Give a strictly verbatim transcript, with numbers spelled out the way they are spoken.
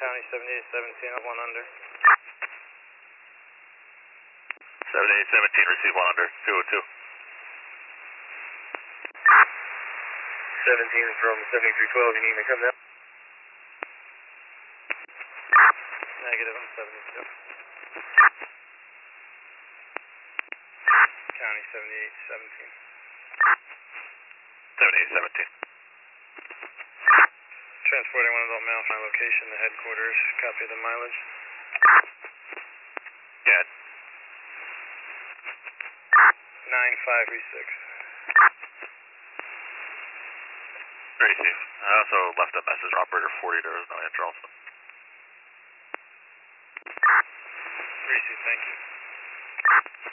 County seventy-eight seventeen, one under. seventy-eight seventeen, receive one under, two oh two. seventeen from seventy-three twelve, you need me to come down? Negative, I'm seventy-two. County seventy-eight seventeen. seventy-eight seventeen. Transporting one adult male from my location to headquarters. Copy the mileage. Yeah. nine five three six. Receive. I also left a message for operator forty, there was no answer also. Receive, thank you.